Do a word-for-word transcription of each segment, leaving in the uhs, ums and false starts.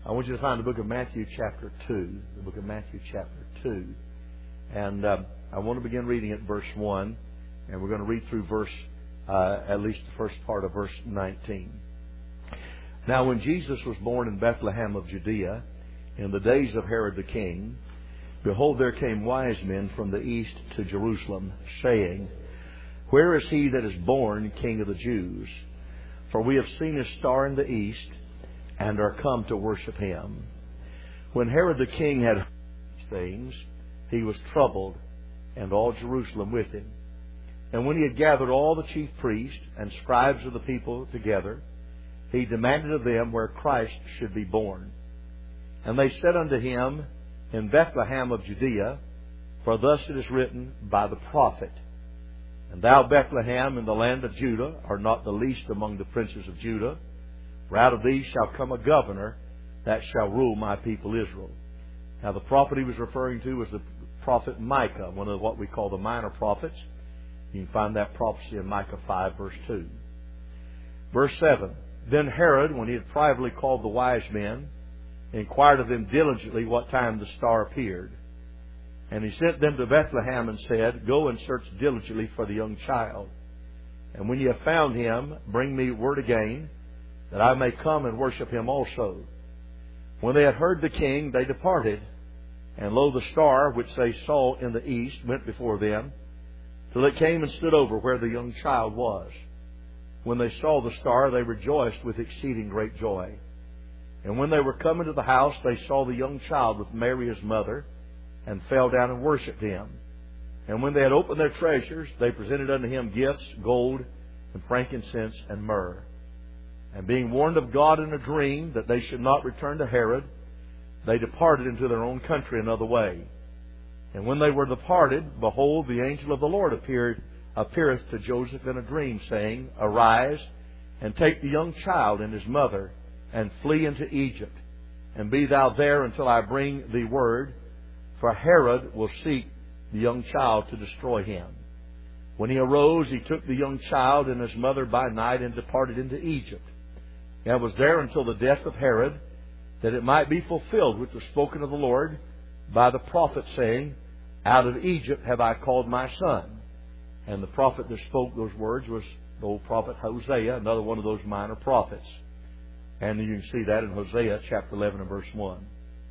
I want you to find the book of Matthew chapter two. The book of Matthew chapter two. And uh, I want to begin reading at verse one. And we're going to read through verse, uh, at least the first part of verse nineteen. Now when Jesus was born in Bethlehem of Judea, in the days of Herod the king, behold, there came wise men from the east to Jerusalem, saying, Where is he that is born King of the Jews? For we have seen his star in the east, and are come to worship him. When Herod the king had heard these things, he was troubled, and all Jerusalem with him. And when he had gathered all the chief priests and scribes of the people together, he demanded of them where Christ should be born. And they said unto him, In Bethlehem of Judea, for thus it is written by the prophet, And thou, Bethlehem, in the land of Judah, art not the least among the princes of Judah, for out of thee shall come a governor that shall rule my people Israel. Now the prophet he was referring to was the prophet Micah, one of what we call the minor prophets. You can find that prophecy in Micah five, verse two. Verse seven. Then Herod, when he had privately called the wise men, inquired of them diligently what time the star appeared. And he sent them to Bethlehem and said, Go and search diligently for the young child. And when ye have found him, bring me word again, that I may come and worship him also. When they had heard the king, they departed. And lo, the star which they saw in the east went before them, till it came and stood over where the young child was. When they saw the star, they rejoiced with exceeding great joy. And when they were come into the house, they saw the young child with Mary his mother, and fell down and worshipped him. And when they had opened their treasures, they presented unto him gifts, gold, and frankincense, and myrrh. And being warned of God in a dream that they should not return to Herod, they departed into their own country another way. And when they were departed, behold, the angel of the Lord appeared, appeareth to Joseph in a dream, saying, Arise, and take the young child and his mother, and flee into Egypt, and be thou there until I bring thee word, for Herod will seek the young child to destroy him. When he arose, he took the young child and his mother by night, and departed into Egypt, and was there until the death of Herod, that it might be fulfilled which was spoken of the Lord by the prophet, saying, Out of Egypt have I called my son. And the prophet that spoke those words was the old prophet Hosea, another one of those minor prophets. And you can see that in Hosea chapter eleven and verse one.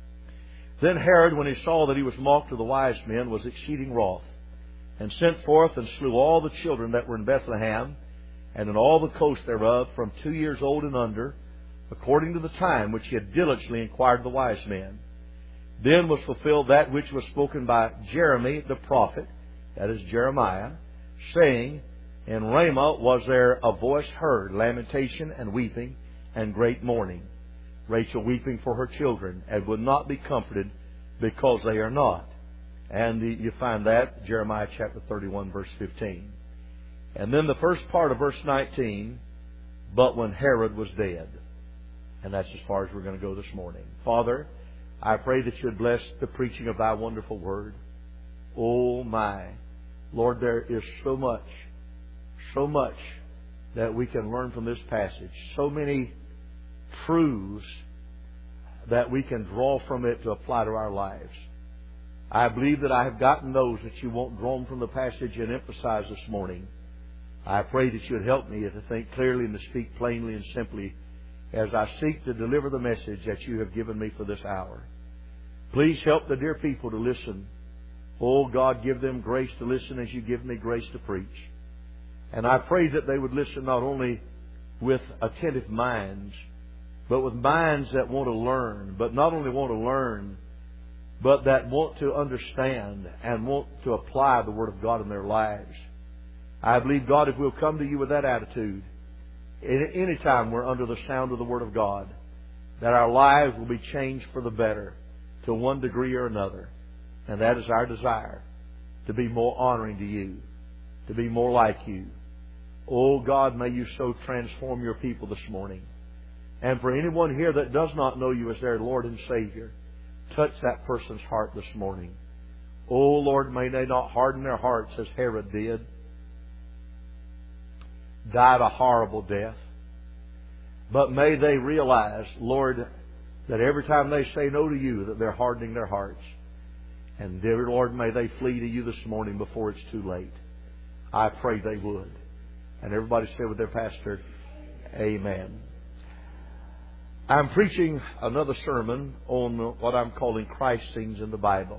Then Herod, when he saw that he was mocked of the wise men, was exceeding wroth, and sent forth and slew all the children that were in Bethlehem, and in all the coast thereof, from two years old and under, according to the time which he had diligently inquired of the wise men. Then was fulfilled that which was spoken by Jeremy the prophet, that is Jeremiah, saying, In Ramah was there a voice heard, lamentation and weeping, and great mourning, Rachel weeping for her children, and would not be comforted, because they are not. And you find that, Jeremiah chapter thirty-one, verse fifteen. And then the first part of verse nineteen, But when Herod was dead. And that's as far as we're going to go this morning. Father, I pray that you would bless the preaching of thy wonderful word. Oh my, Lord, there is so much, so much that we can learn from this passage. So many truths that we can draw from it to apply to our lives. I believe that I have gotten those that you won't draw them from the passage and emphasize this morning. I pray that you would help me to think clearly and to speak plainly and simply as I seek to deliver the message that you have given me for this hour. Please help the dear people to listen. Oh God, give them grace to listen as you give me grace to preach. And I pray that they would listen not only with attentive minds, but with minds that want to learn, but not only want to learn, but that want to understand and want to apply the Word of God in their lives. I believe, God, if we'll come to you with that attitude, any time we're under the sound of the Word of God, that our lives will be changed for the better to one degree or another. And that is our desire, to be more honoring to you, to be more like you. Oh God, may you so transform your people this morning. And for anyone here that does not know you as their Lord and Savior, touch that person's heart this morning. Oh Lord, may they not harden their hearts as Herod did. Died a horrible death. But may they realize, Lord, that every time they say no to you, that they're hardening their hearts. And dear Lord, may they flee to you this morning before it's too late. I pray they would. And everybody said with their pastor, amen. I'm preaching another sermon on what I'm calling Christ scenes in the Bible.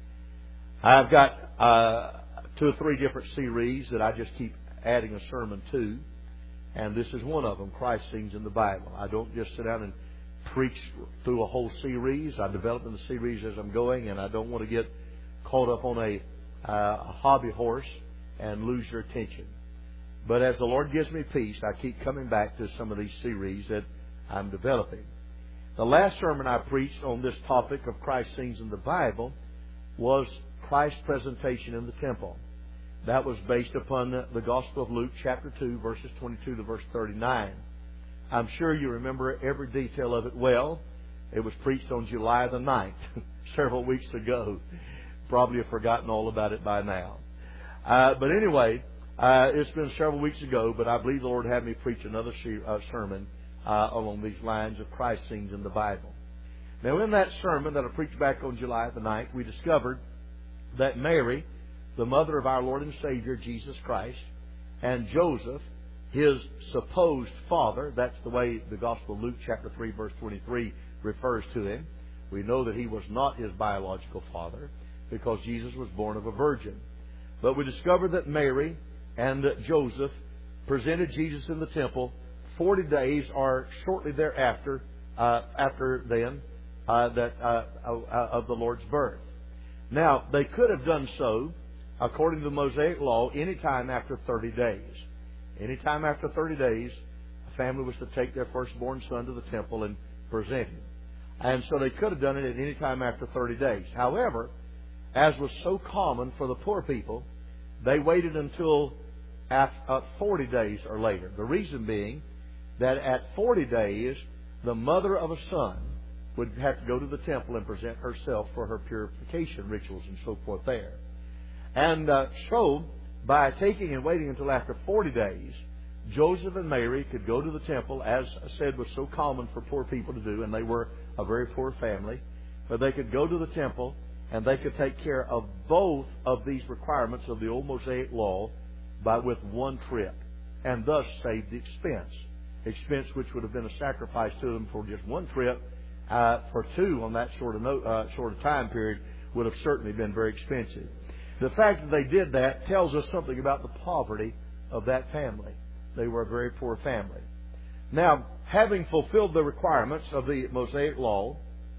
I've got uh, two or three different series that I just keep adding a sermon to. And this is one of them, Christ scenes in the Bible. I don't just sit down and preach through a whole series. I develop in the series as I'm going, and I don't want to get caught up on a, uh, a hobby horse and lose your attention. But as the Lord gives me peace, I keep coming back to some of these series that I'm developing. The last sermon I preached on this topic of Christ scenes in the Bible was Christ's presentation in the temple. That was based upon the Gospel of Luke, chapter two, verses twenty-two to verse thirty-nine. I'm sure you remember every detail of it well. It was preached on July the ninth, several weeks ago. Probably have forgotten all about it by now. Uh, but anyway, uh, it's been several weeks ago, but I believe the Lord had me preach another se- uh, sermon uh, along these lines of Christ scenes in the Bible. Now, in that sermon that I preached back on July the ninth, we discovered that Mary, the mother of our Lord and Savior, Jesus Christ, and Joseph, his supposed father, that's the way the Gospel of Luke chapter three verse twenty-three refers to him. We know that he was not his biological father because Jesus was born of a virgin. But we discovered that Mary and Joseph presented Jesus in the temple forty days or shortly thereafter, uh, after then, uh, that uh, uh, of the Lord's birth. Now, they could have done so, according to the Mosaic law, any time after thirty days. Any time after thirty days, a family was to take their firstborn son to the temple and present him. And so they could have done it at any time after thirty days. However, as was so common for the poor people, they waited until after forty days or later. The reason being that at forty days, the mother of a son would have to go to the temple and present herself for her purification rituals and so forth there. And uh, so, by taking and waiting until after forty days, Joseph and Mary could go to the temple, as I said was so common for poor people to do, and they were a very poor family. But they could go to the temple, and they could take care of both of these requirements of the old Mosaic law by with one trip, and thus save the expense. Expense which would have been a sacrifice to them for just one trip, uh, for two on that sort of no, uh, sort of time period would have certainly been very expensive. The fact that they did that tells us something about the poverty of that family. They were a very poor family. Now, having fulfilled the requirements of the Mosaic law,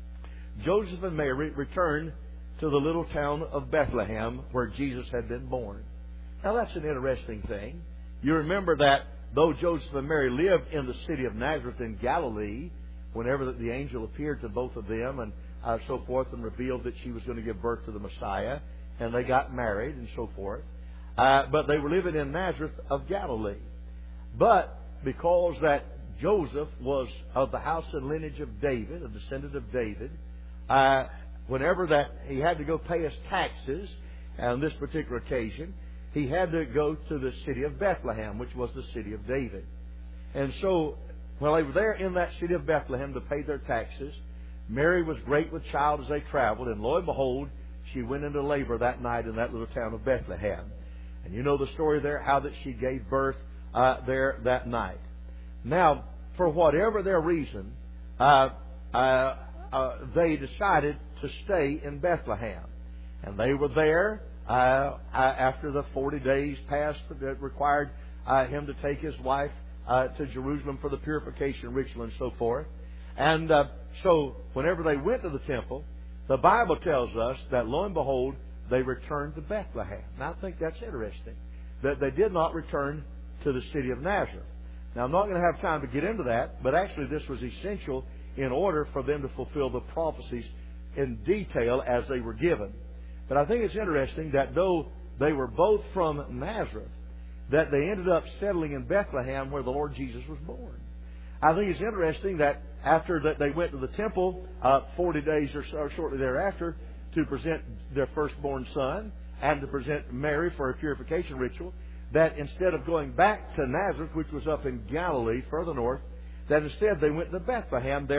Joseph and Mary returned to the little town of Bethlehem where Jesus had been born. Now, that's an interesting thing. You remember that though Joseph and Mary lived in the city of Nazareth in Galilee, whenever the angel appeared to both of them and uh, so forth and revealed that she was going to give birth to the Messiah, and they got married and so forth. Uh, but they were living in Nazareth of Galilee. But because that Joseph was of the house and lineage of David, a descendant of David, uh, whenever that he had to go pay his taxes, on this particular occasion, he had to go to the city of Bethlehem, which was the city of David. And so, while they were there in that city of Bethlehem to pay their taxes, Mary was great with child as they traveled, and lo and behold, she went into labor that night in that little town of Bethlehem. And you know the story there, how that she gave birth uh, there that night. Now, for whatever their reason, uh, uh, uh, they decided to stay in Bethlehem. And they were there uh, after the forty days passed that required uh, him to take his wife uh, to Jerusalem for the purification ritual and so forth. And uh, so, whenever they went to the temple, the Bible tells us that, lo and behold, they returned to Bethlehem. Now, I think that's interesting, that they did not return to the city of Nazareth. Now, I'm not going to have time to get into that, but actually this was essential in order for them to fulfill the prophecies in detail as they were given. But I think it's interesting that though they were both from Nazareth, that they ended up settling in Bethlehem where the Lord Jesus was born. I think it's interesting that after that they went to the temple uh, forty days or so or shortly thereafter to present their firstborn son and to present Mary for a purification ritual, that instead of going back to Nazareth, which was up in Galilee, further north, that instead they went to Bethlehem there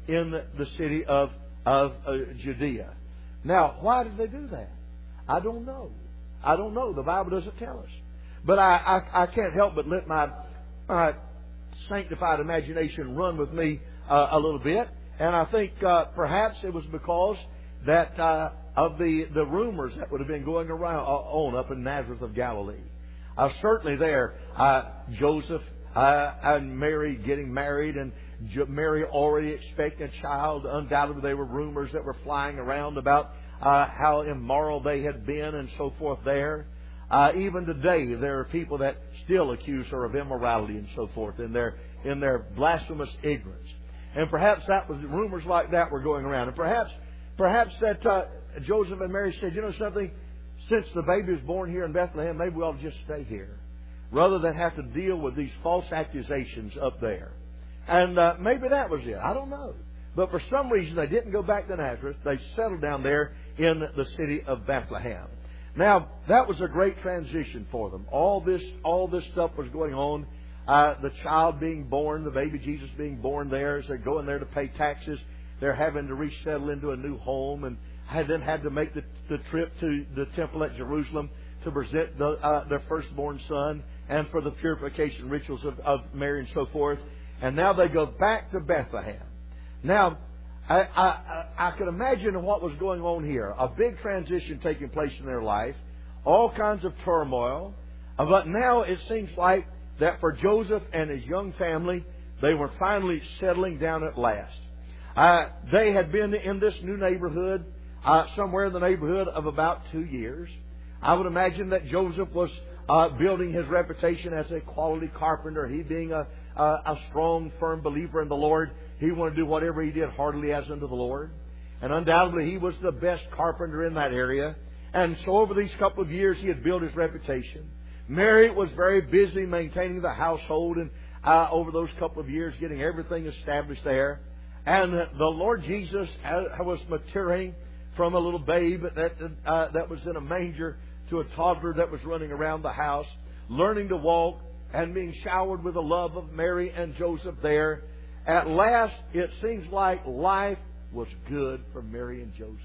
in the city of, of uh, Judea. Now, why did they do that? I don't know. I don't know. The Bible doesn't tell us. But I, I, I can't help but let my, my sanctified imagination run with me uh, a little bit. And I think uh, perhaps it was because that uh, of the, the rumors that would have been going around uh, on up in Nazareth of Galilee. Uh, certainly there, uh, Joseph uh, and Mary getting married, and Mary already expecting a child. Undoubtedly there were rumors that were flying around about uh, how immoral they had been and so forth there. Uh, even today there are people that still accuse her of immorality and so forth in their, in their blasphemous ignorance. And perhaps that was rumors like that were going around. And perhaps perhaps that uh, Joseph and Mary said, you know something, since the baby was born here in Bethlehem, maybe we ought to just stay here rather than have to deal with these false accusations up there. And uh, maybe that was it. I don't know. But for some reason they didn't go back to Nazareth. They settled down there in the city of Bethlehem. Now, that was a great transition for them. All this, all this stuff was going on. Uh, the child being born, the baby Jesus being born there, as they're going there to pay taxes, they're having to resettle into a new home, and had then had to make the, the trip to the temple at Jerusalem to present the, uh, their firstborn son, and for the purification rituals of, of Mary and so forth. And now they go back to Bethlehem. Now, I, I, I can imagine what was going on here. A big transition taking place in their life, all kinds of turmoil, uh, but now it seems like that for Joseph and his young family, they were finally settling down at last. Uh, they had been in this new neighborhood uh, somewhere in the neighborhood of about two years. I would imagine that Joseph was uh, building his reputation as a quality carpenter. He being a, a, a strong, firm believer in the Lord, he wanted to do whatever he did heartily as unto the Lord. And undoubtedly he was the best carpenter in that area. And so over these couple of years he had built his reputation. Mary was very busy maintaining the household, and uh, over those couple of years getting everything established there. And the Lord Jesus was maturing from a little babe that uh, that was in a manger to a toddler that was running around the house, learning to walk and being showered with the love of Mary and Joseph there. At last, it seems like life was good for Mary and Joseph.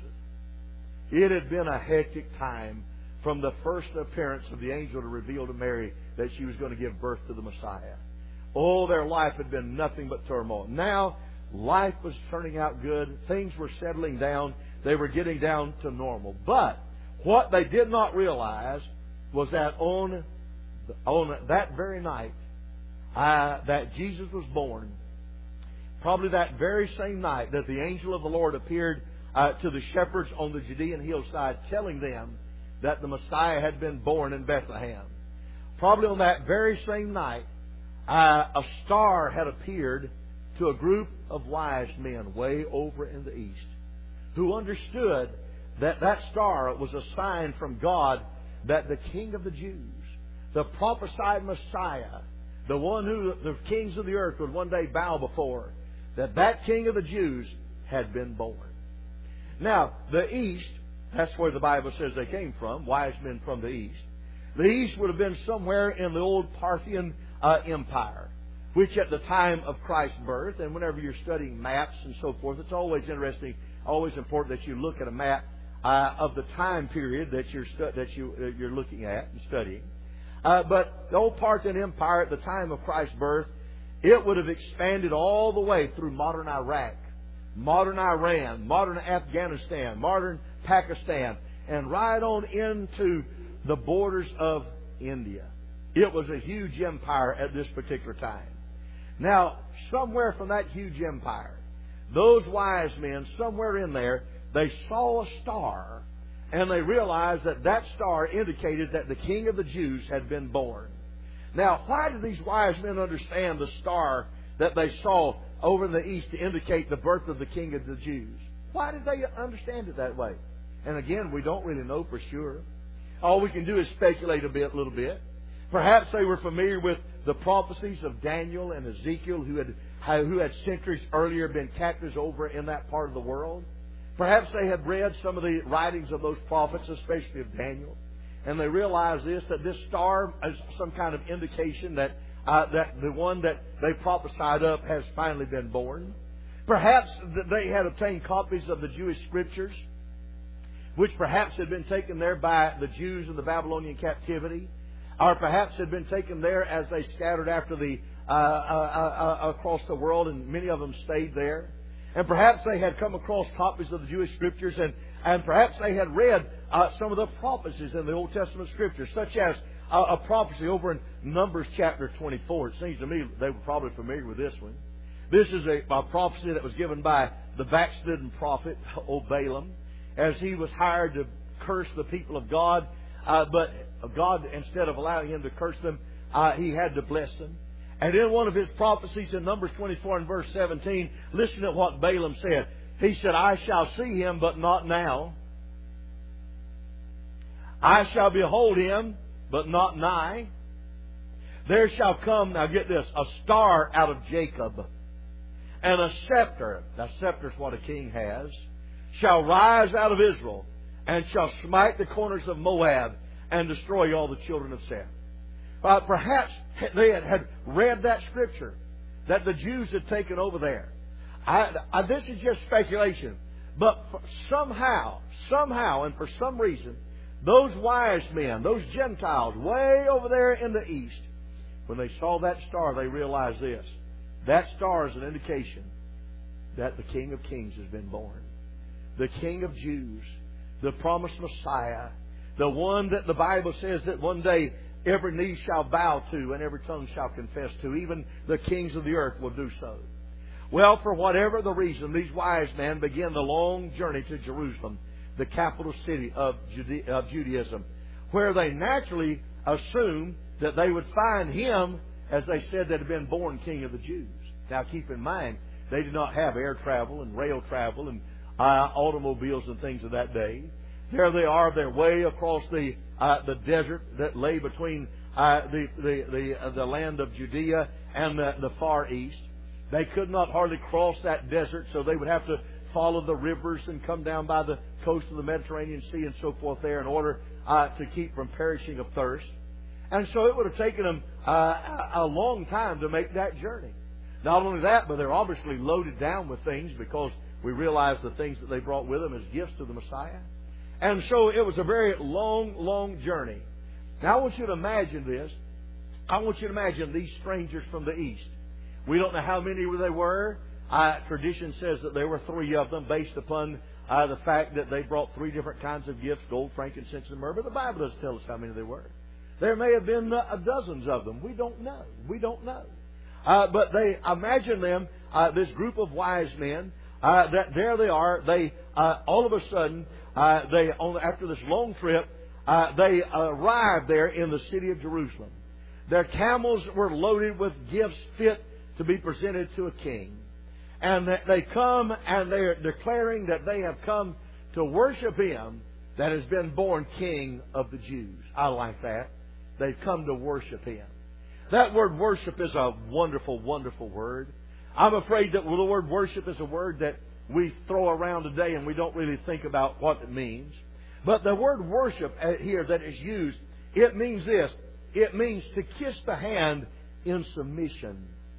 It had been a hectic time from the first appearance of the angel to reveal to Mary that she was going to give birth to the Messiah. Oh, their life had been nothing but turmoil. Now, life was turning out good. Things were settling down. They were getting down to normal. But what they did not realize was that on, on that very night uh, that Jesus was born, probably that very same night that the angel of the Lord appeared uh, to the shepherds on the Judean hillside, telling them that the Messiah had been born in Bethlehem. Probably on that very same night, uh, a star had appeared to a group of wise men way over in the east, who understood that that star was a sign from God that the King of the Jews, the prophesied Messiah, the one who the kings of the earth would one day bow before, that that King of the Jews had been born. Now, the east, that's where the Bible says they came from, wise men from the east. The east would have been somewhere in the old Parthian uh, Empire, which at the time of Christ's birth, and whenever you're studying maps and so forth, it's always interesting, always important that you look at a map uh, of the time period that you're stu- that you uh, you're looking at and studying. Uh, but the old Parthian Empire at the time of Christ's birth, it would have expanded all the way through modern Iraq, modern Iran, modern Afghanistan, modern Pakistan, and right on into the borders of India. It was a huge empire at this particular time. Now, somewhere from that huge empire, those wise men, somewhere in there, they saw a star, and they realized that that star indicated that the King of the Jews had been born. Now, why did these wise men understand the star that they saw over in the east to indicate the birth of the King of the Jews? Why did they understand it that way? And again, we don't really know for sure. All we can do is speculate a bit, little bit. Perhaps they were familiar with the prophecies of Daniel and Ezekiel, who had who had centuries earlier been captives over in that part of the world. Perhaps they had read some of the writings of those prophets, especially of Daniel, and they realized this, that this star is some kind of indication that uh, that the one that they prophesied of has finally been born. Perhaps they had obtained copies of the Jewish Scriptures, which perhaps had been taken there by the Jews in the Babylonian captivity, or perhaps had been taken there as they scattered after the uh, uh, uh, across the world, and many of them stayed there. And perhaps they had come across copies of the Jewish Scriptures, and, and perhaps they had read uh, some of the prophecies in the Old Testament Scriptures, such as uh, a prophecy over in Numbers chapter twenty-four. It seems to me they were probably familiar with this one. This is a, a prophecy that was given by the backslidden prophet, old Balaam, as he was hired to curse the people of God. Uh, but God, instead of allowing him to curse them, uh, he had to bless them. And in one of his prophecies in Numbers twenty-four and verse seventeen, listen to what Balaam said. He said, I shall see him, but not now. I shall behold him, but not nigh. There shall come, now get this, a star out of Jacob, and a scepter, now scepter is what a king has, shall rise out of Israel, and shall smite the corners of Moab, and destroy all the children of Seth. Uh, perhaps they had, had read that scripture that the Jews had taken over there. I, I, this is just speculation. But somehow, somehow, and for some reason, those wise men, those Gentiles way over there in the east, when they saw that star, they realized this. That star is an indication that the King of Kings has been born. The King of Jews, the promised Messiah, the one that the Bible says that one day every knee shall bow to and every tongue shall confess to. Even the kings of the earth will do so. Well, for whatever the reason, these wise men begin the long journey to Jerusalem, the capital city of, Jude- of Judaism, where they naturally assumed that they would find Him, as they said, that had been born King of the Jews. Now keep in mind, they did not have air travel and rail travel and uh, automobiles and things of that day. There they are, they're way across the uh, the desert that lay between uh, the the the, uh, the land of Judea and the, the far east. They could not hardly cross that desert, so they would have to follow the rivers and come down by the coast of the Mediterranean Sea and so forth there in order uh, to keep from perishing of thirst. And so it would have taken them uh, a long time to make that journey. Not only that, but they're obviously loaded down with things, because we realize the things that they brought with them as gifts to the Messiah. And so it was a very long, long journey. Now I want you to imagine this. I want you to imagine these strangers from the east. We don't know how many they were. Uh, tradition says that there were three of them, based upon uh, the fact that they brought three different kinds of gifts: gold, frankincense, and myrrh. But the Bible doesn't tell us how many there were. There may have been uh, dozens of them. We don't know. We don't know. Uh, but they imagine them, uh, this group of wise men. Uh, that there they are. They uh, all of a sudden, uh, they on, after this long trip, uh, they arrived there in the city of Jerusalem. Their camels were loaded with gifts fit to be presented to a king, and they come and they are declaring that they have come to worship Him that has been born King of the Jews. I like that. They've come to worship Him. That word worship is a wonderful, wonderful word. I'm afraid that the word worship is a word that we throw around today and we don't really think about what it means. But the word worship here that is used, it means this. It means to kiss the hand in submission.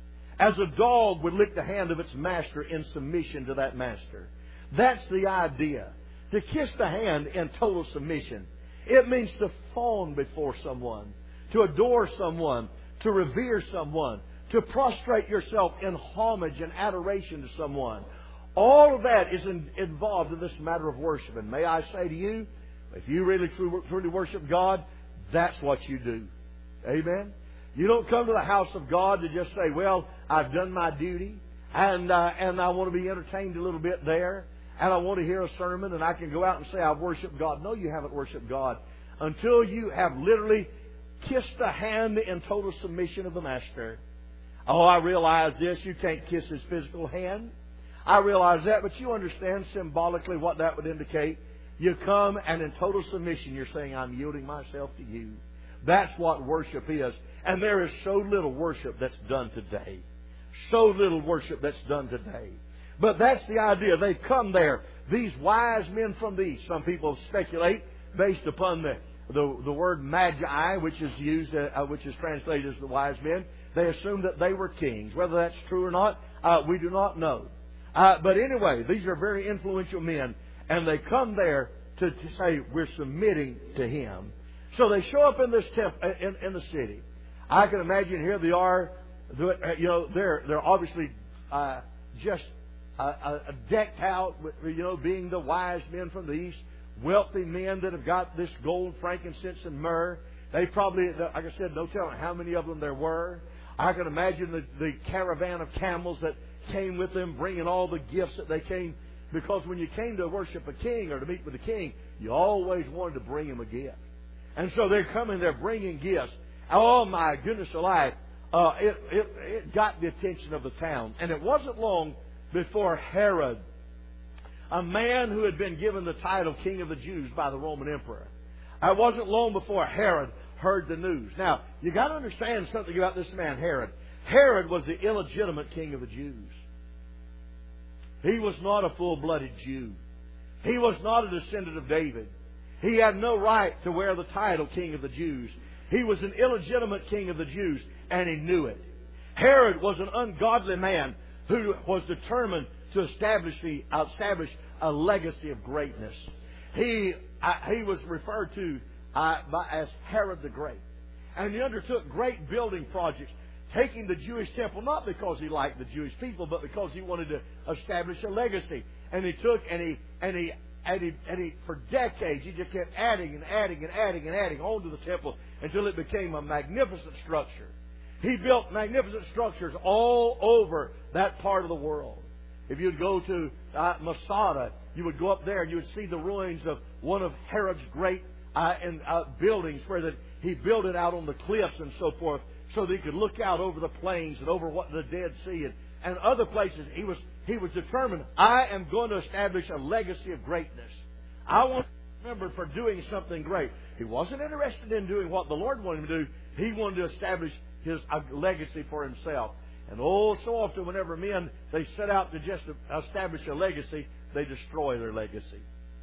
As a dog would lick the hand of its master in submission to that master. That's the idea. To kiss the hand in total submission. It means to fawn before someone, to adore someone, to revere someone, to prostrate yourself in homage and adoration to someone. All of that is in, involved in this matter of worship. And may I say to you, if you really truly worship God, that's what you do. Amen? You don't come to the house of God to just say, well, I've done my duty, and uh, and I want to be entertained a little bit there, and I want to hear a sermon, and I can go out and say I've worshiped God. No, you haven't worshiped God until you have literally kissed the hand in total submission of the Master. Oh, I realize this. You can't kiss His physical hand. I realize that, but you understand symbolically what that would indicate. You come and in total submission you're saying, I'm yielding myself to You. That's what worship is. And there is so little worship that's done today. So little worship that's done today. But that's the idea. They've come there. These wise men from the east. Some people speculate based upon the, the, the word magi, which is used, uh, which is translated as the wise men. They assume that they were kings. Whether that's true or not, uh, we do not know. Uh, but anyway, these are very influential men. And they come there to, to say, we're submitting to him. So they show up in this temp, in, in the city. I can imagine here they are, you know, they're, they're obviously uh, just uh, decked out, with, you know, being the wise men from the east, wealthy men that have got this gold, frankincense, and myrrh. They probably, like I said, no telling how many of them there were. I can imagine the, the caravan of camels that came with them, bringing all the gifts that they came. Because when you came to worship a king or to meet with a king, you always wanted to bring him a gift. And so they're coming, they're bringing gifts. Oh my goodness alive. Uh, it, it, it got the attention of the town. And it wasn't long before Herod, a man who had been given the title King of the Jews by the Roman Emperor, it wasn't long before Herod heard the news. Now, you got to understand something about this man, Herod. Herod was the illegitimate king of the Jews. He was not a full-blooded Jew. He was not a descendant of David. He had no right to wear the title King of the Jews. He was an illegitimate king of the Jews, and he knew it. Herod was an ungodly man who was determined to establish, the, establish a legacy of greatness. He, uh, he was referred to uh, by, as Herod the Great. And he undertook great building projects, taking the Jewish temple, not because he liked the Jewish people, but because he wanted to establish a legacy. And he took, and he, and he, and he, and he, for decades, he just kept adding and adding and adding and adding onto the temple until it became a magnificent structure. He built magnificent structures all over that part of the world. If you'd go to uh, Masada, you would go up there and you would see the ruins of one of Herod's great uh, and, uh, buildings where that he built it out on the cliffs and so forth, so that he could look out over the plains and over what the Dead Sea and, and other places. He was he was determined, I am going to establish a legacy of greatness. I want to be remembered for doing something great. He wasn't interested in doing what the Lord wanted him to do. He wanted to establish his a legacy for himself. And oh, so often whenever men, they set out to just establish a legacy, they destroy their legacy.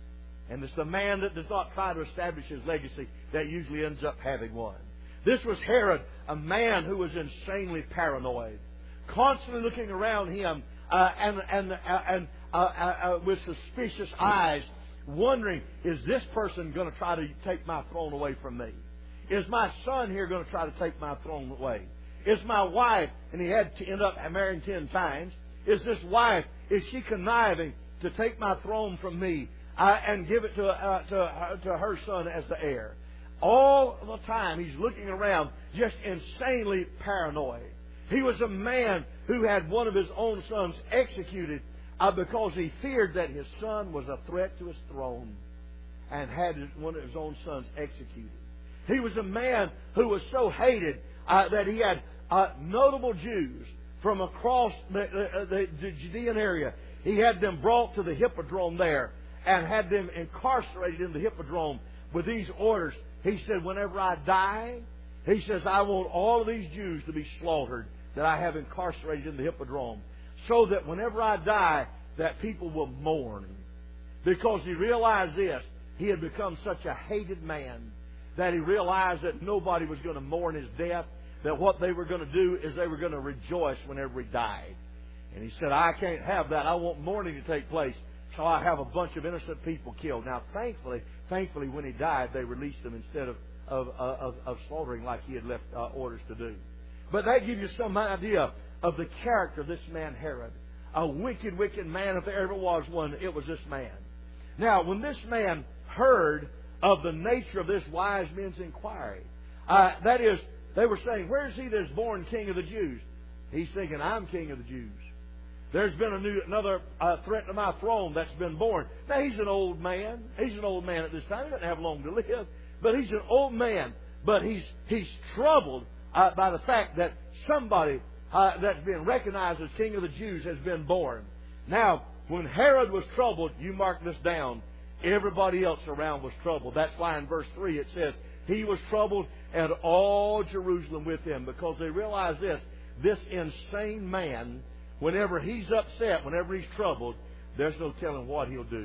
And it's the man that does not try to establish his legacy that usually ends up having one. This was Herod, a man who was insanely paranoid, constantly looking around him uh, and and uh, and uh, uh, uh, with suspicious eyes, wondering, is this person going to try to take my throne away from me? Is my son here going to try to take my throne away? Is my wife, and he had to end up marrying ten times, is this wife, is she conniving to take my throne from me uh, and give it to, uh, to, uh, to her son as the heir? All the time he's looking around, just insanely paranoid. He was a man who had one of his own sons executed uh, because he feared that his son was a threat to his throne and had one of his own sons executed. He was a man who was so hated uh, that he had uh, notable Jews from across the, uh, the, the Judean area. He had them brought to the Hippodrome there and had them incarcerated in the Hippodrome with these orders. He said, whenever I die, he says, I want all of these Jews to be slaughtered that I have incarcerated in the Hippodrome, so that whenever I die, that people will mourn. Because he realized this, he had become such a hated man that he realized that nobody was going to mourn his death, that what they were going to do is they were going to rejoice whenever he died. And he said, I can't have that. I want mourning to take place, so I have a bunch of innocent people killed. Now, thankfully, thankfully, when he died, they released him instead of of, of, of slaughtering like he had left uh, orders to do. But that gives you some idea of the character of this man Herod. A wicked, wicked man. If there ever was one, it was this man. Now, when this man heard of the nature of this wise men's inquiry, uh, that is, they were saying, where is he that's born King of the Jews? He's thinking, I'm King of the Jews. There's been a new, another uh, threat to my throne that's been born. Now, he's an old man. He's an old man at this time. He doesn't have long to live. But he's an old man. But he's he's troubled uh, by the fact that somebody uh, that's been recognized as King of the Jews has been born. Now, when Herod was troubled, you mark this down, everybody else around was troubled. That's why in verse three it says, he was troubled and all Jerusalem with him, because they realized this, this insane man, whenever he's upset, whenever he's troubled, there's no telling what he'll do.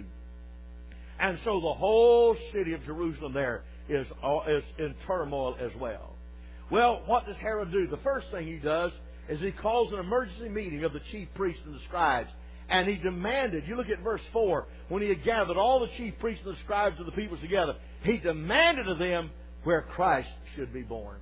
And so the whole city of Jerusalem there is, is in turmoil as well. Well, what does Herod do? The first thing he does is he calls an emergency meeting of the chief priests and the scribes. And he demanded, you look at verse four, when he had gathered all the chief priests and the scribes of the people together, he demanded of them where Christ should be born.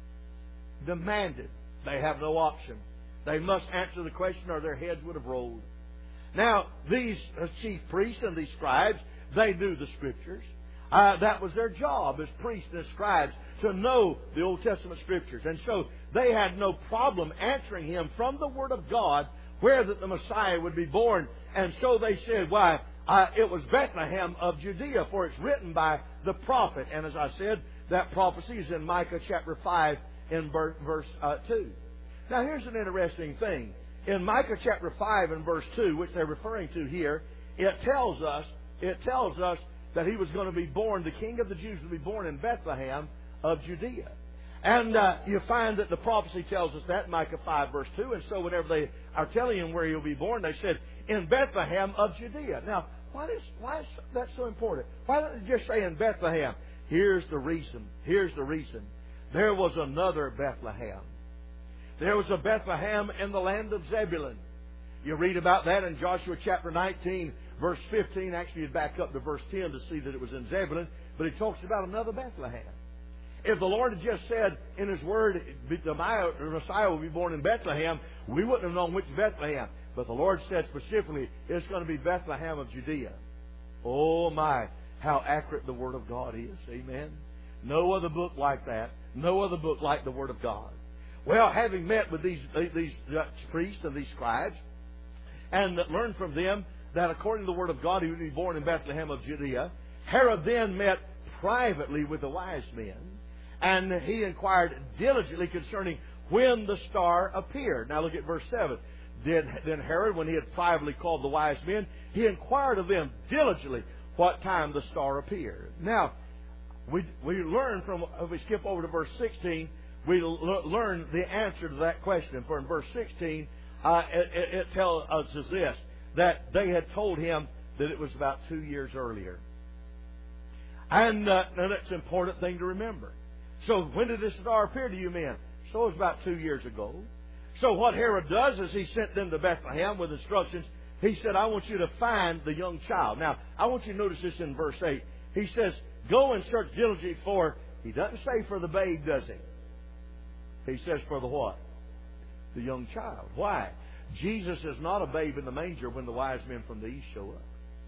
Demanded. They have no option. They must answer the question or their heads would have rolled. Now, these chief priests and these scribes, they knew the Scriptures. Uh, that was their job as priests and as scribes, to know the Old Testament Scriptures. And so they had no problem answering him from the Word of God where that the Messiah would be born. And so they said, why, uh, it was Bethlehem of Judea, for it's written by the prophet. And as I said, that prophecy is in Micah chapter five in verse uh, two. Now here's an interesting thing. In Micah chapter five and verse two, which they're referring to here, it tells us, it tells us that he was going to be born, the King of the Jews would be born in Bethlehem of Judea. And uh, you find that the prophecy tells us that, Micah five verse two. And so whenever they are telling him where he'll be born, they said, in Bethlehem of Judea. Now, why is, why is that so important? Why don't they just say in Bethlehem? Here's the reason. Here's the reason. There was another Bethlehem. There was a Bethlehem in the land of Zebulun. You read about that in Joshua chapter nineteen, verse fifteen. Actually, you'd back up to verse ten to see that it was in Zebulun. But he talks about another Bethlehem. If the Lord had just said in His Word, the Messiah will be born in Bethlehem, we wouldn't have known which Bethlehem. But the Lord said specifically, it's going to be Bethlehem of Judea. Oh my, how accurate the Word of God is. Amen. No other book like that. No other book like the Word of God. Well, having met with these, these priests and these scribes, and learned from them that according to the Word of God, He would be born in Bethlehem of Judea, Herod then met privately with the wise men, and he inquired diligently concerning when the star appeared. Now look at verse seven. Did, then Herod, when he had privately called the wise men, he inquired of them diligently what time the star appeared. Now, we, we learn from, if we skip over to verse sixteen, we l- learn the answer to that question. For in verse sixteen, uh, it, it, it tells us this, that they had told him that it was about two years earlier. And uh, now that's an important thing to remember. So when did this star appear to you men? So it was about two years ago. So what Herod does is he sent them to Bethlehem with instructions. He said, I want you to find the young child. Now, I want you to notice this in verse eight. He says, go and search diligently for, he doesn't say for the babe, does he? He says for the what? The young child. Why? Jesus is not a babe in the manger when the wise men from the east show up.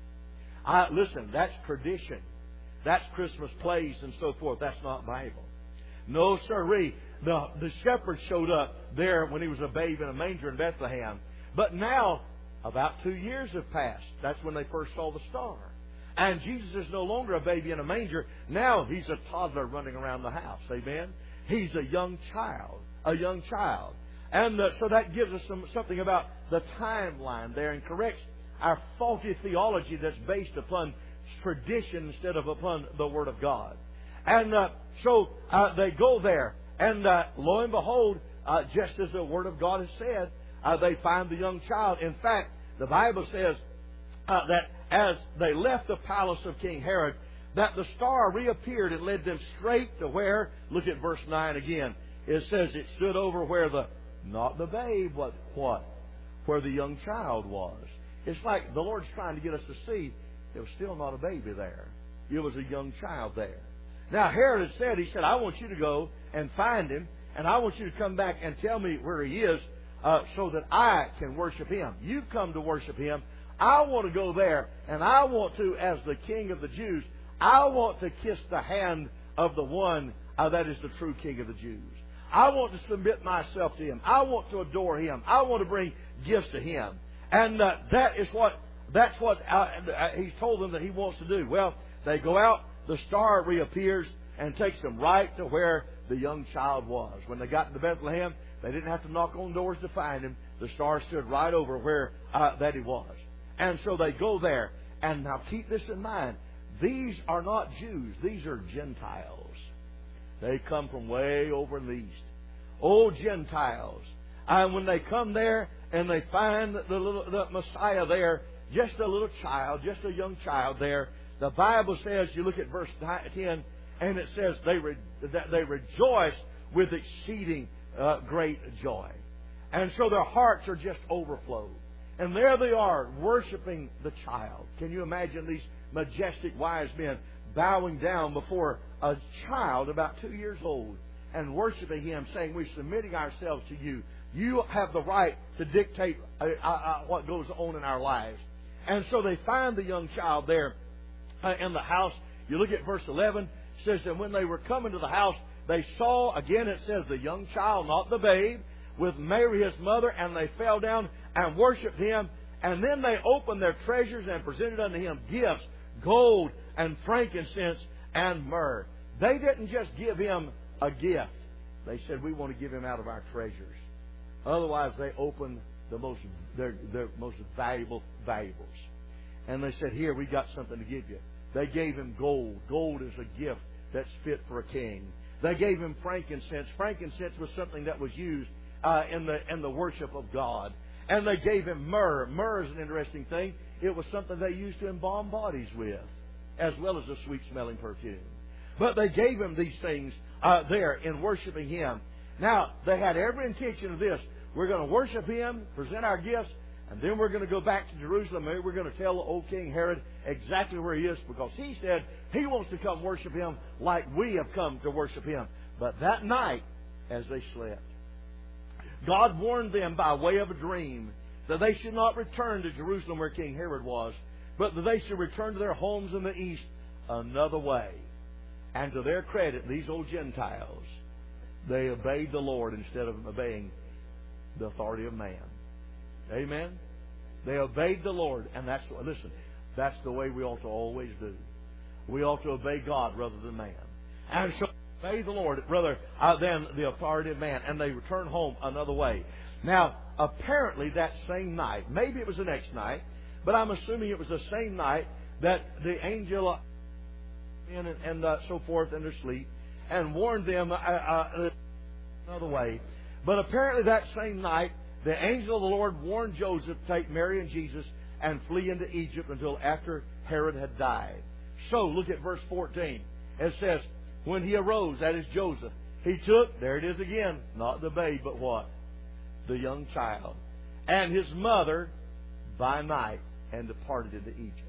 I, listen, that's tradition. That's Christmas plays and so forth. That's not Bible. No, sirree. The, the shepherds showed up there when he was a babe in a manger in Bethlehem. But now, about two years have passed. That's when they first saw the star. And Jesus is no longer a baby in a manger. Now he's a toddler running around the house. Amen? He's a young child. A young child. And uh, so that gives us some, something about the timeline there and corrects our faulty theology that's based upon tradition instead of upon the Word of God. And uh, so uh, they go there. And uh, lo and behold, uh, just as the Word of God has said, uh, they find the young child. In fact, the Bible says uh, that as they left the palace of King Herod, that the star reappeared and led them straight to where, look at verse nine again. It says it stood over where the, not the babe, but what? Where the young child was. It's like the Lord's trying to get us to see there was still not a baby there. It was a young child there. Now Herod had said, he said, I want you to go and find him, and I want you to come back and tell me where he is uh, so that I can worship him. You've come to worship him. I want to go there, and I want to, as the King of the Jews, I want to kiss the hand of the one uh, that is the true King of the Jews. I want to submit myself to him. I want to adore him. I want to bring gifts to him. And uh, that is what, that's what uh, he's told them that he wants to do. Well, they go out, the star reappears and takes them right to where the young child was. When they got to Bethlehem, they didn't have to knock on doors to find him. The star stood right over where uh, that he was. And so they go there. And now keep this in mind. These are not Jews. These are Gentiles. They come from way over in the east. Oh, Gentiles. And when they come there and they find the, little, the Messiah there, just a little child, just a young child there, the Bible says, you look at verse ten, and it says they re, that they rejoice with exceeding uh, great joy. And so their hearts are just overflowed. And there they are, worshiping the child. Can you imagine these majestic wise men bowing down before a child about two years old and worshiping him, saying, we're submitting ourselves to you. You have the right to dictate uh, uh, what goes on in our lives. And so they find the young child there uh, in the house. You look at verse eleven. It says that when they were coming to the house, they saw, again it says, the young child, not the babe, with Mary his mother, and they fell down and worshipped him. And then they opened their treasures and presented unto him gifts, gold and frankincense and myrrh. They didn't just give him a gift. They said, we want to give him out of our treasures. Otherwise, they opened the most their, their most valuable valuables. And they said, here, we got something to give you. They gave him gold. Gold is a gift that's fit for a king. They gave him frankincense. Frankincense was something that was used uh, in the in the worship of God. And they gave him myrrh. Myrrh is an interesting thing. It was something they used to embalm bodies with, as well as a sweet-smelling perfume. But they gave him these things uh, there in worshiping him. Now, they had every intention of this. We're going to worship him, present our gifts, and then we're going to go back to Jerusalem. Maybe we're going to tell the old King Herod exactly where he is, because he said he wants to come worship him like we have come to worship him. But that night, as they slept, God warned them by way of a dream that they should not return to Jerusalem where King Herod was, but that they should return to their homes in the east another way. And to their credit, these old Gentiles, they obeyed the Lord instead of obeying the authority of man. Amen? They obeyed the Lord, and that's, listen, that's the way we ought to always do. We ought to obey God rather than man. And so obey the Lord rather uh, than the authority of man, and they returned home another way. Now, apparently that same night, maybe it was the next night, but I'm assuming it was the same night that the angel in and, and uh, so forth in their sleep and warned them uh, uh, another way. But apparently that same night, the angel of the Lord warned Joseph to take Mary and Jesus and flee into Egypt until after Herod had died. So, look at verse fourteen. It says, when he arose, that is Joseph, he took, there it is again, not the babe, but what? The young child. And his mother by night and departed into Egypt.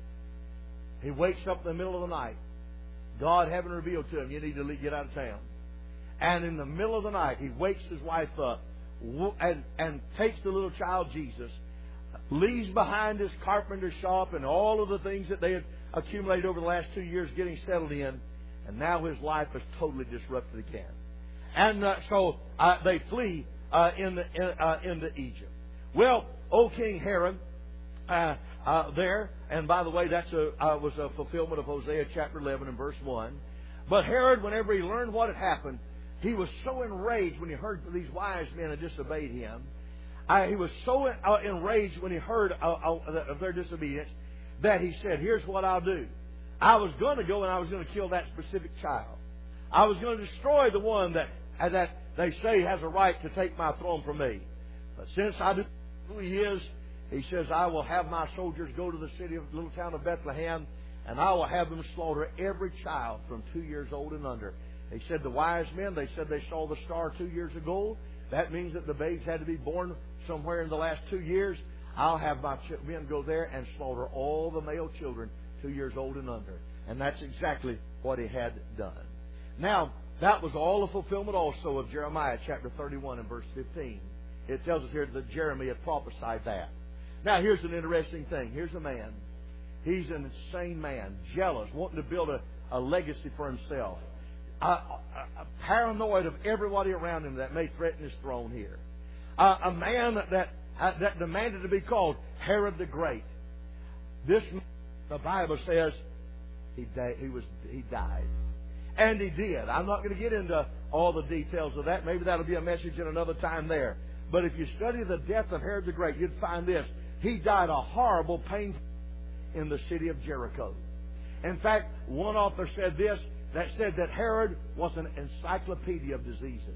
He wakes up in the middle of the night. God having revealed to him, you need to get out of town. And in the middle of the night, he wakes his wife up and, and takes the little child Jesus, leaves behind his carpenter shop and all of the things that they had accumulated over the last two years getting settled in, and now his life is totally disrupted again. And uh, so uh, they flee uh, in the, in, uh, into Egypt. Well, old King Herod uh, uh, there, and by the way, that's a uh, was a fulfillment of Hosea chapter eleven and verse one. But Herod, whenever he learned what had happened, he was so enraged when he heard these wise men had disobeyed him. Uh, he was so uh, enraged when he heard uh, uh, of their disobedience that he said, here's what I'll do. I was going to go and I was going to kill that specific child. I was going to destroy the one that, uh, that they say has a right to take my throne from me. But since I do who he is, he says, I will have my soldiers go to the city of little town of Bethlehem, and I will have them slaughter every child from two years old and under. They said the wise men, they said they saw the star two years ago. That means that the babes had to be born somewhere in the last two years. I'll have my men go there and slaughter all the male children two years old and under. And that's exactly what he had done. Now, that was all a fulfillment also of Jeremiah chapter thirty-one and verse fifteen. It tells us here that Jeremy had prophesied that. Now, here's an interesting thing. Here's a man. He's an insane man, jealous, wanting to build a, a legacy for himself. Uh, uh, paranoid of everybody around him that may threaten his throne here. Uh, a man that, that uh, that demanded to be called Herod the Great. This, the Bible says, he di- he was he died, and he did. I'm not going to get into all the details of that. Maybe that'll be a message in another time there. But if you study the death of Herod the Great, you'd find this: he died a horrible, painful in the city of Jericho. In fact, one author said this. That said that Herod was an encyclopedia of diseases.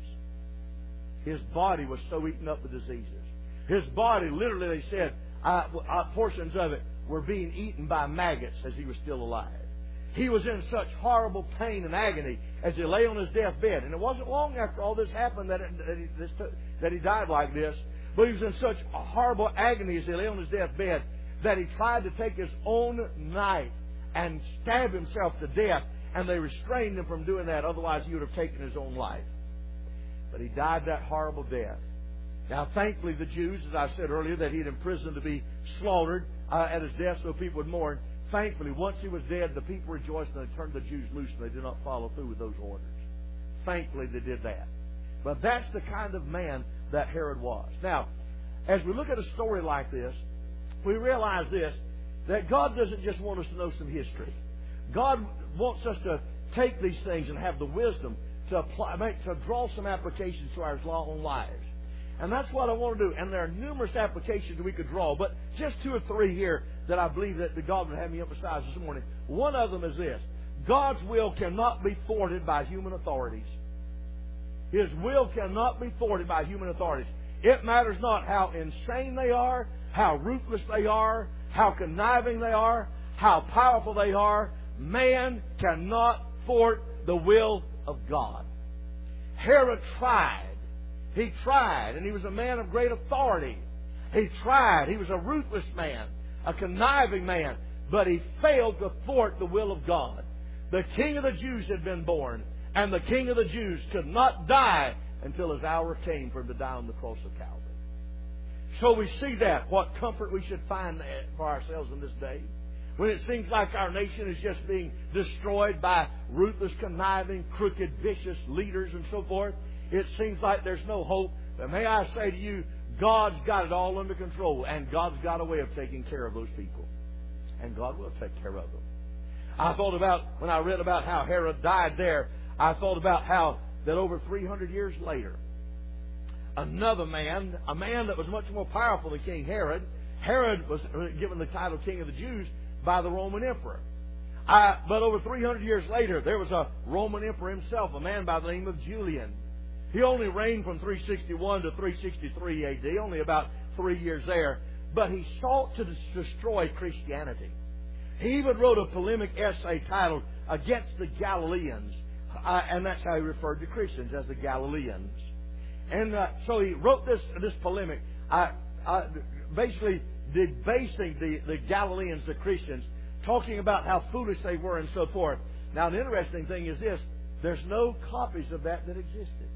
His body was so eaten up with diseases. His body, literally, they said, uh, uh, portions of it were being eaten by maggots as he was still alive. He was in such horrible pain and agony as he lay on his deathbed. And it wasn't long after all this happened that, it, that, he, this took, that he died like this. But he was in such a horrible agony as he lay on his deathbed that he tried to take his own knife and stab himself to death, and they restrained him from doing that. Otherwise, he would have taken his own life. But he died that horrible death. Now, thankfully, the Jews, as I said earlier, that he had imprisoned to be slaughtered uh, at his death so people would mourn. Thankfully, once he was dead, the people rejoiced and they turned the Jews loose and they did not follow through with those orders. Thankfully, they did that. But that's the kind of man that Herod was. Now, as we look at a story like this, we realize this, that God doesn't just want us to know some history. God wants us to take these things and have the wisdom to apply, make, to draw some applications to our own lives. And that's what I want to do. And there are numerous applications we could draw, but just two or three here that I believe that God would have me emphasize this morning. One of them is this: God's will cannot be thwarted by human authorities. His will cannot be thwarted by human authorities. It matters not how insane they are, how ruthless they are, how conniving they are, how powerful they are. Man cannot thwart the will of God. Herod tried. He tried, and he was a man of great authority. He tried. He was a ruthless man, a conniving man, but he failed to thwart the will of God. The King of the Jews had been born, and the King of the Jews could not die until his hour came for him to die on the cross of Calvary. So we see that, what comfort we should find for ourselves in this day. When it seems like our nation is just being destroyed by ruthless, conniving, crooked, vicious leaders and so forth, it seems like there's no hope. But may I say to you, God's got it all under control, and God's got a way of taking care of those people. And God will take care of them. I thought about, when I read about how Herod died there, I thought about how that over three hundred years later, another man, a man that was much more powerful than King Herod, Herod was given the title King of the Jews by the Roman Emperor. I, but over three hundred years later, there was a Roman Emperor himself, a man by the name of Julian. He only reigned from three sixty-one to three sixty-three A D, only about three years there. But he sought to destroy Christianity. He even wrote a polemic essay titled Against the Galileans. Uh, and that's how he referred to Christians, as the Galileans. And uh, so he wrote this this polemic, uh, uh, basically debasing the, the Galileans, the Christians, talking about how foolish they were and so forth. Now, the interesting thing is this: there's no copies of that that existed.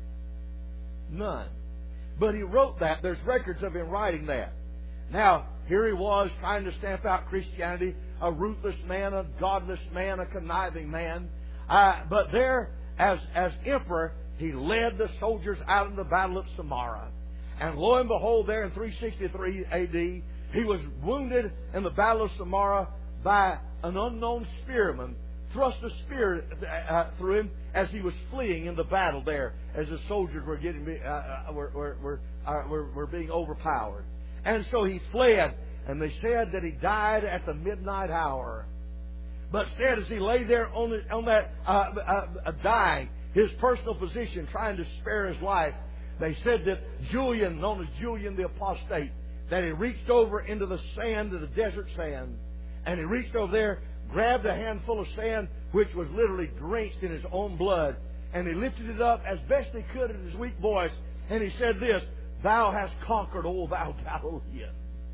None. But he wrote that. There's records of him writing that. Now, here he was trying to stamp out Christianity, a ruthless man, a godless man, a conniving man. Uh, but there, as, as emperor, he led the soldiers out in the battle of Samara. And lo and behold, there in three sixty-three A D, he was wounded in the battle of Samara by an unknown spearman, thrust a spear uh, through him as he was fleeing in the battle there, as the soldiers were getting uh, uh, were were were, uh, were were being overpowered. And so he fled, and they said that he died at the midnight hour. But said as he lay there on, the, on that uh, uh, uh, dying, his personal physician trying to spare his life, they said that Julian, known as Julian the Apostate, that he reached over into the sand, to the desert sand, and he reached over there, grabbed a handful of sand, which was literally drenched in his own blood, and he lifted it up as best he could in his weak voice, and he said this: "Thou hast conquered, O thou Galilean."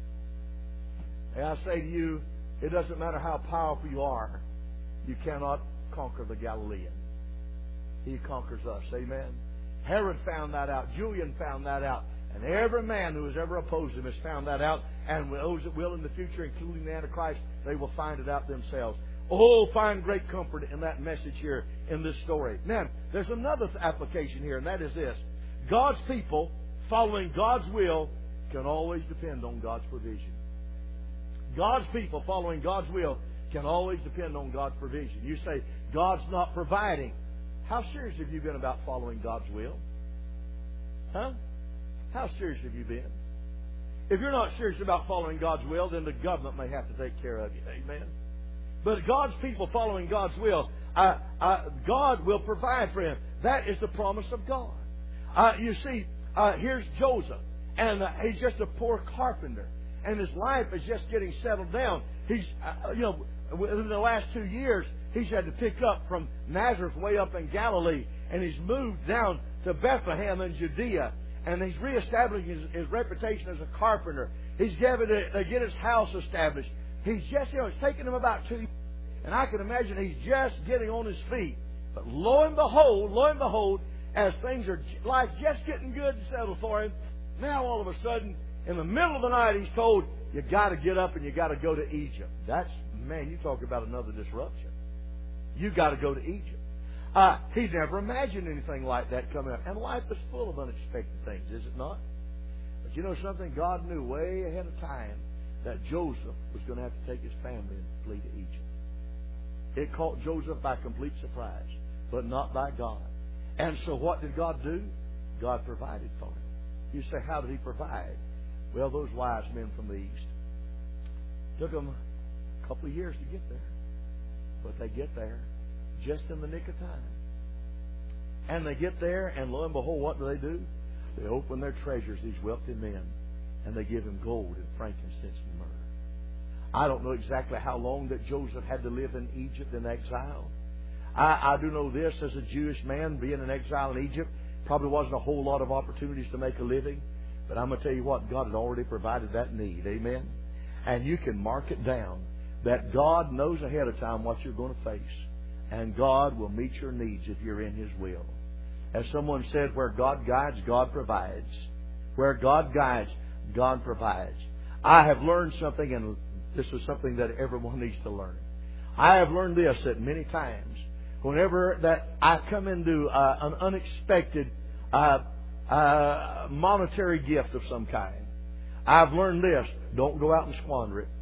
And I say to you, it doesn't matter how powerful you are, you cannot conquer the Galilean. He conquers us. Amen. Herod found that out. Julian found that out. And every man who has ever opposed him has found that out. And those that will in the future, including the Antichrist, they will find it out themselves. Oh, find great comfort in that message here in this story. Now, there's another application here, and that is this: God's people, following God's will, can always depend on God's provision. God's people, following God's will, can always depend on God's provision. You say, God's not providing. How serious have you been about following God's will? Huh? How serious have you been? If you're not serious about following God's will, then the government may have to take care of you. Amen? But God's people following God's will, uh, uh, God will provide for him. That is the promise of God. Uh, you see, uh, here's Joseph, and uh, he's just a poor carpenter, and his life is just getting settled down. He's, uh, you know, within the last two years, he's had to pick up from Nazareth way up in Galilee, and he's moved down to Bethlehem in Judea. And he's reestablishing his, his reputation as a carpenter. He's given to, to get his house established. He's just, you know, it's taken him about two years. And I can imagine he's just getting on his feet. But lo and behold, lo and behold, as things are, life just getting good and settled for him, now all of a sudden, in the middle of the night, he's told, you got to get up and you got to go to Egypt. That's, man, you talk about another disruption. You got to go to Egypt. Uh, he never imagined anything like that coming up. And life is full of unexpected things, is it not? But you know something? God knew way ahead of time that Joseph was going to have to take his family and flee to Egypt. It caught Joseph by complete surprise, but not by God. And so what did God do? God provided for him. You say, how did he provide? Well, those wise men from the east. Took them a couple of years to get there. But they get there just in the nick of time. And they get there, and lo and behold, what do they do? They open their treasures, these wealthy men, and they give him gold and frankincense and myrrh. I don't know exactly how long that Joseph had to live in Egypt in exile. I, I do know this, as a Jewish man, being in exile in Egypt, probably wasn't a whole lot of opportunities to make a living. But I'm going to tell you what, God had already provided that need. Amen? And you can mark it down that God knows ahead of time what you're going to face. And God will meet your needs if you're in His will. As someone said, where God guides, God provides. Where God guides, God provides. I have learned something, and this is something that everyone needs to learn. I have learned this that many times, whenever that I come into uh, an unexpected uh, uh, monetary gift of some kind, I've learned this: don't go out and squander it.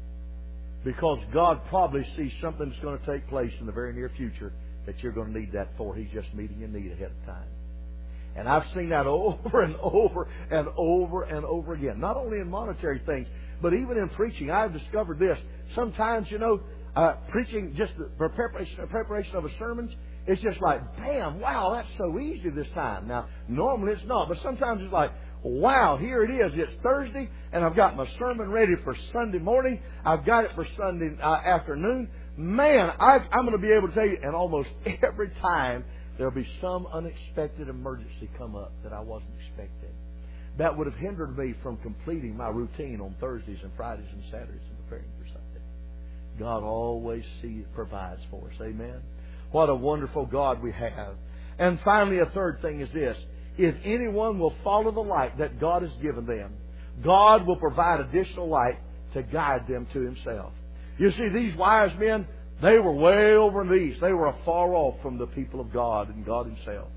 Because God probably sees something that's going to take place in the very near future that you're going to need that for. He's just meeting your need ahead of time. And I've seen that over and over and over and over again. Not only in monetary things, but even in preaching. I've discovered this. Sometimes, you know, uh, preaching, just the preparation, preparation of a sermon, it's just like, bam, wow, that's so easy this time. Now, normally it's not, but sometimes it's like, wow, here it is. It's Thursday, and I've got my sermon ready for Sunday morning. I've got it for Sunday uh, afternoon. Man, I, I'm going to be able to tell you, and almost every time there'll be some unexpected emergency come up that I wasn't expecting. That would have hindered me from completing my routine on Thursdays and Fridays and Saturdays and preparing for Sunday. God always sees, provides for us. Amen? What a wonderful God we have. And finally, a third thing is this. If anyone will follow the light that God has given them, God will provide additional light to guide them to Himself. You see, these wise men, they were way over in the east. They were afar off from the people of God and God Himself.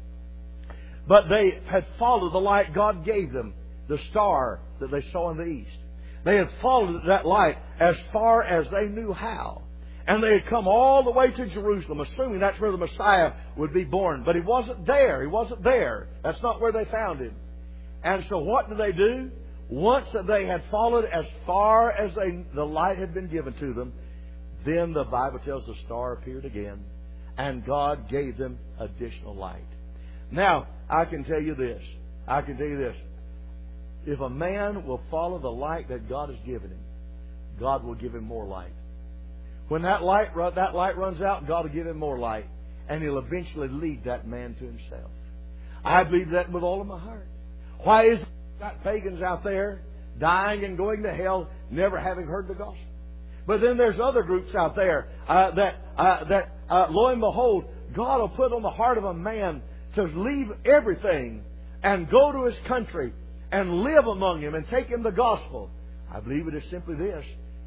But they had followed the light God gave them, the star that they saw in the east. They had followed that light as far as they knew how. And they had come all the way to Jerusalem, assuming that's where the Messiah would be born. But He wasn't there. He wasn't there. That's not where they found Him. And so what did they do? Once that they had followed as far as they, the light had been given to them, then the Bible tells the star appeared again, and God gave them additional light. Now, I can tell you this. I can tell you this. If a man will follow the light that God has given him, God will give him more light. When that light, that light runs out, God will give him more light. And He'll eventually lead that man to Himself. I believe that with all of my heart. Why is it got pagans out there dying and going to hell, never having heard the gospel? But then there's other groups out there uh, that, uh, that uh, lo and behold, God will put on the heart of a man to leave everything and go to his country and live among him and take him the gospel. I believe it is simply this.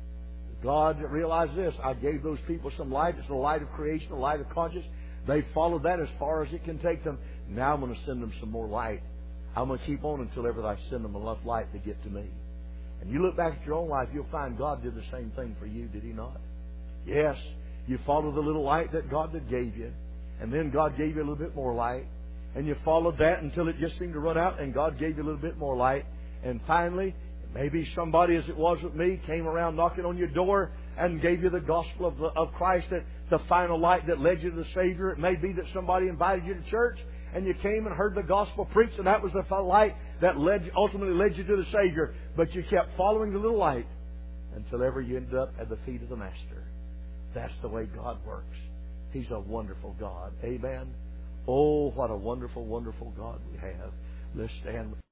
God realized this. I gave those people some light. It's the light of creation, the light of conscience. They followed that as far as it can take them. Now I'm going to send them some more light. I'm going to keep on until ever I send them enough light to get to me. And you look back at your own life, you'll find God did the same thing for you, did He not? Yes, you followed the little light that God had gave you. And then God gave you a little bit more light. And you followed that until it just seemed to run out, and God gave you a little bit more light. And finally, maybe somebody, as it was with me, came around knocking on your door and gave you the gospel of, the, of Christ, that the final light that led you to the Savior. It may be that somebody invited you to church and you came and heard the gospel preached, and that was the light that led, ultimately led you to the Savior. But you kept following the little light until ever you ended up at the feet of the Master. That's the way God works. He's a wonderful God. Amen. Oh, what a wonderful, wonderful God we have. Let's stand.